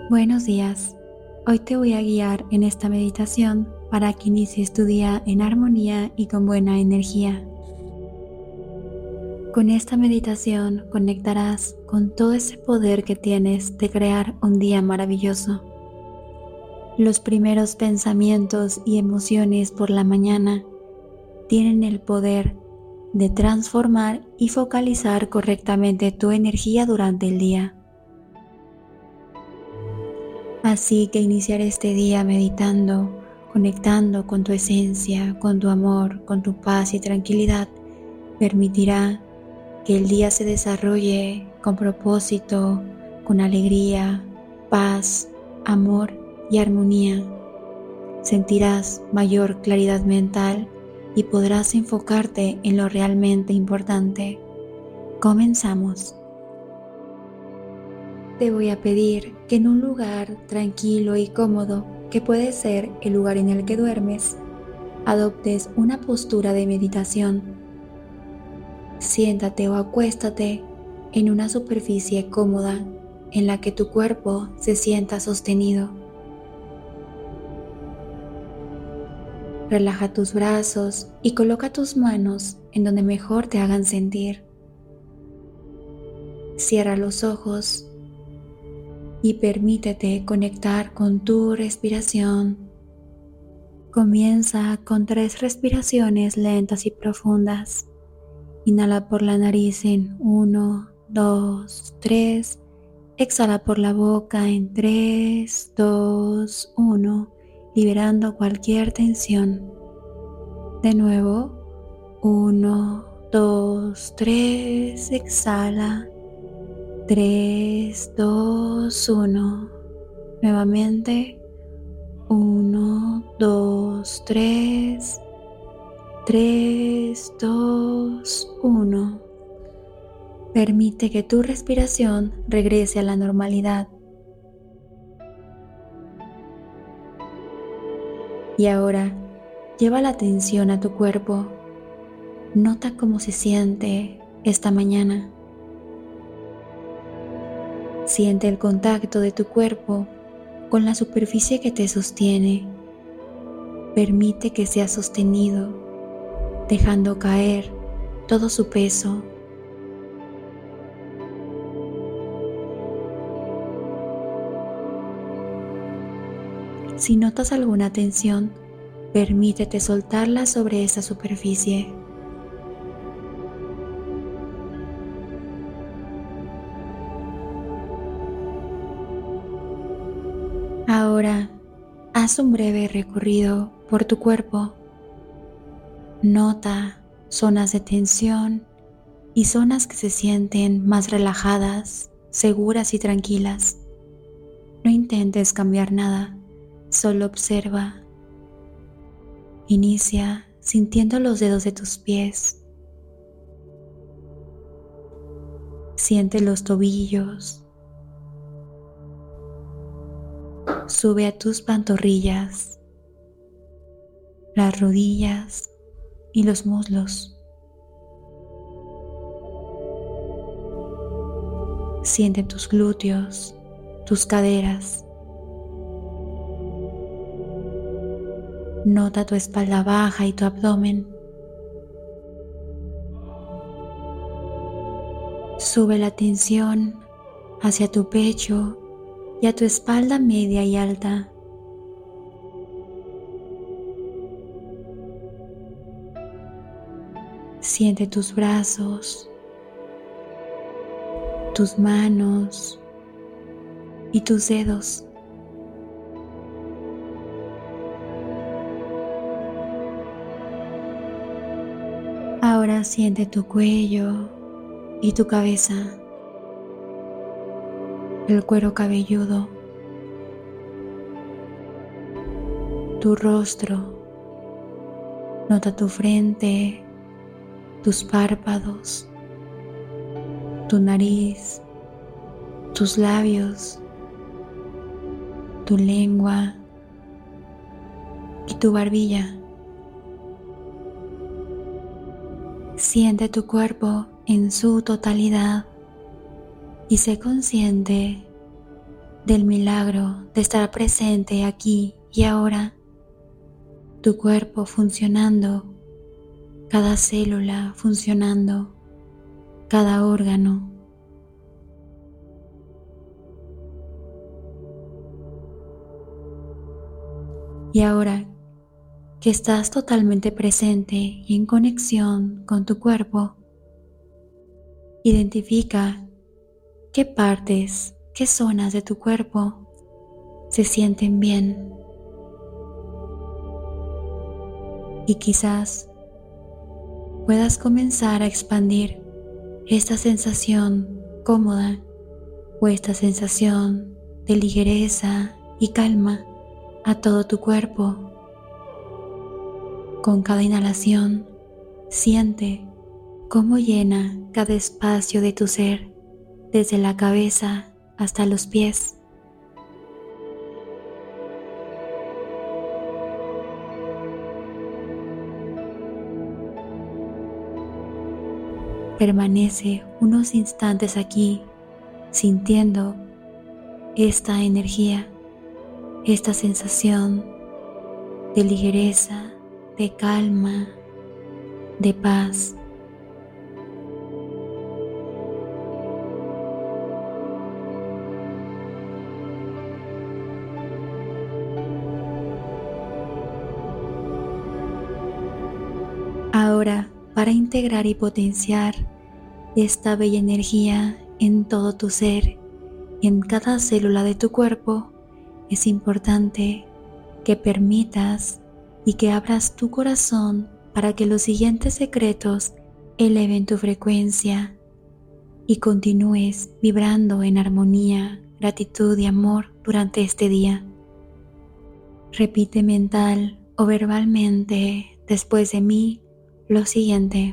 Buenos días. Hoy te voy a guiar en esta meditación para que inicies tu día en armonía y con buena energía. Con esta meditación conectarás con todo ese poder que tienes de crear un día maravilloso. Los primeros pensamientos y emociones por la mañana tienen el poder de transformar y focalizar correctamente tu energía durante el día. Así que iniciar este día meditando, conectando con tu esencia, con tu amor, con tu paz y tranquilidad, permitirá que el día se desarrolle con propósito, con alegría, paz, amor y armonía. Sentirás mayor claridad mental y podrás enfocarte en lo realmente importante. Comenzamos. Te voy a pedir que en un lugar tranquilo y cómodo, que puede ser el lugar en el que duermes, adoptes una postura de meditación. Siéntate o acuéstate en una superficie cómoda en la que tu cuerpo se sienta sostenido. Relaja tus brazos y coloca tus manos en donde mejor te hagan sentir. Cierra los ojos y permítete conectar con tu respiración. Comienza con 3 respiraciones lentas y profundas. Inhala por la nariz en 1, 2, 3. Exhala por la boca en 3, 2, 1, liberando cualquier tensión. De nuevo, 1, 2, 3. Exhala. 3, 2, 1. Nuevamente. 1, 2, 3. 3, 2, 1. Permite que tu respiración regrese a la normalidad. Y ahora, lleva la atención a tu cuerpo. Nota cómo se siente esta mañana. Siente el contacto de tu cuerpo con la superficie que te sostiene. Permite que sea sostenido, dejando caer todo su peso. Si notas alguna tensión, permítete soltarla sobre esa superficie. Ahora, haz un breve recorrido por tu cuerpo. Nota zonas de tensión y zonas que se sienten más relajadas, seguras y tranquilas. No intentes cambiar nada, solo observa. Inicia sintiendo los dedos de tus pies. Siente los tobillos. Sube a tus pantorrillas, las rodillas y los muslos. Siente tus glúteos, tus caderas. Nota tu espalda baja y tu abdomen. Sube la tensión hacia tu pecho y a tu espalda media y alta. Siente tus brazos, tus manos y tus dedos. Ahora siente tu cuello y tu cabeza, el cuero cabelludo, tu rostro. Nota tu frente, tus párpados, tu nariz, tus labios, tu lengua y tu barbilla. Siente tu cuerpo en su totalidad y sé consciente del milagro de estar presente aquí y ahora, tu cuerpo funcionando, cada célula funcionando, cada órgano. Y ahora que estás totalmente presente y en conexión con tu cuerpo, identifica qué partes, qué zonas de tu cuerpo se sienten bien. Y quizás puedas comenzar a expandir esta sensación cómoda o esta sensación de ligereza y calma a todo tu cuerpo. Con cada inhalación, siente cómo llena cada espacio de tu ser, desde la cabeza hasta los pies. Permanece unos instantes aquí, sintiendo esta energía, esta sensación de ligereza, de calma, de paz. Ahora, para integrar y potenciar esta bella energía en todo tu ser y en cada célula de tu cuerpo, es importante que permitas y que abras tu corazón para que los siguientes secretos eleven tu frecuencia y continúes vibrando en armonía, gratitud y amor durante este día. Repite mental o verbalmente después de mí lo siguiente: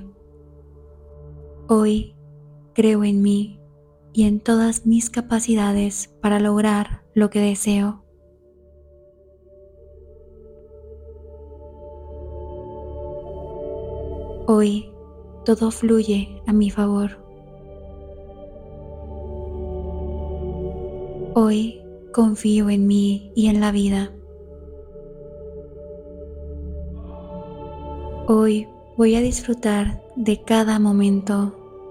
hoy creo en mí y en todas mis capacidades para lograr lo que deseo. Hoy todo fluye a mi favor. Hoy confío en mí y en la vida. Hoy voy a disfrutar de cada momento.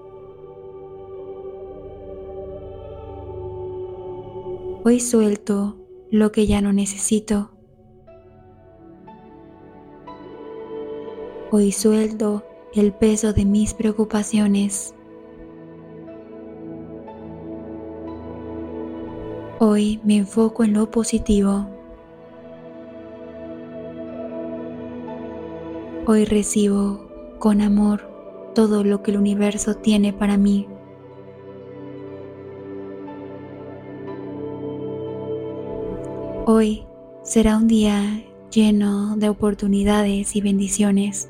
Hoy suelto lo que ya no necesito. Hoy suelto el peso de mis preocupaciones. Hoy me enfoco en lo positivo. Hoy recibo con amor todo lo que el universo tiene para mí. Hoy será un día lleno de oportunidades y bendiciones.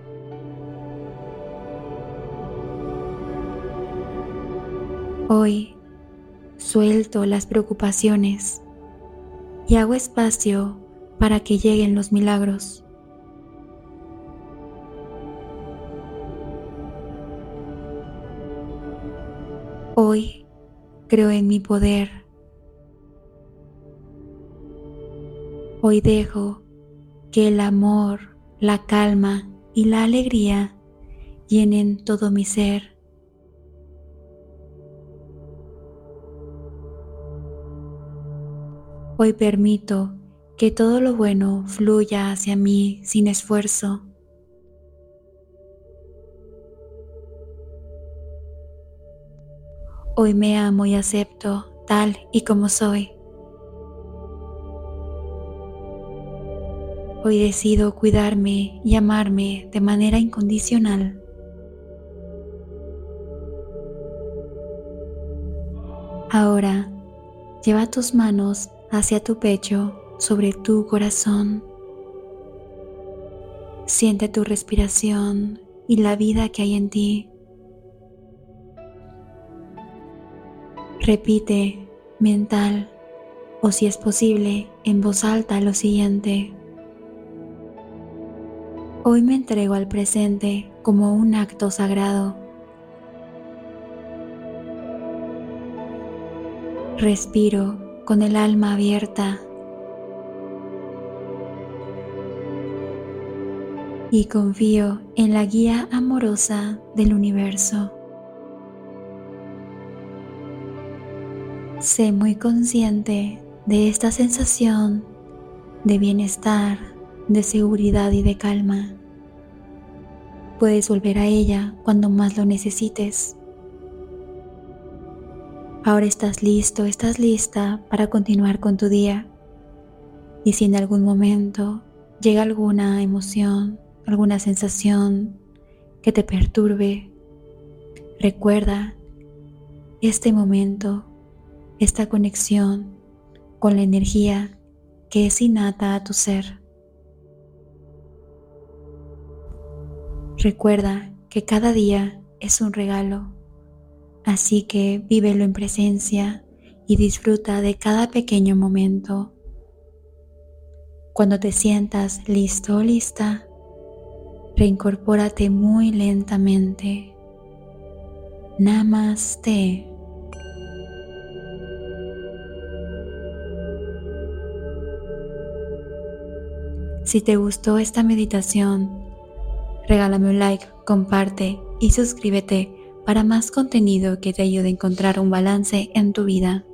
Hoy suelto las preocupaciones y hago espacio para que lleguen los milagros. Hoy creo en mi poder. Hoy dejo que el amor, la calma y la alegría llenen todo mi ser. Hoy permito que todo lo bueno fluya hacia mí sin esfuerzo. Hoy me amo y acepto tal y como soy. Hoy decido cuidarme y amarme de manera incondicional. Ahora, lleva tus manos hacia tu pecho, sobre tu corazón. Siente tu respiración y la vida que hay en ti. Repite mental o, si es posible, en voz alta lo siguiente: hoy me entrego al presente como un acto sagrado. Respiro con el alma abierta y confío en la guía amorosa del universo. Sé muy consciente de esta sensación de bienestar, de seguridad y de calma. Puedes volver a ella cuando más lo necesites. Ahora estás listo, estás lista para continuar con tu día. Y si en algún momento llega alguna emoción, alguna sensación que te perturbe, recuerda este momento, esta conexión con la energía que es innata a tu ser. Recuerda que cada día es un regalo, así que vívelo en presencia y disfruta de cada pequeño momento. Cuando te sientas listo o lista, reincorpórate muy lentamente. Namaste. Si te gustó esta meditación, regálame un like, comparte y suscríbete para más contenido que te ayude a encontrar un balance en tu vida.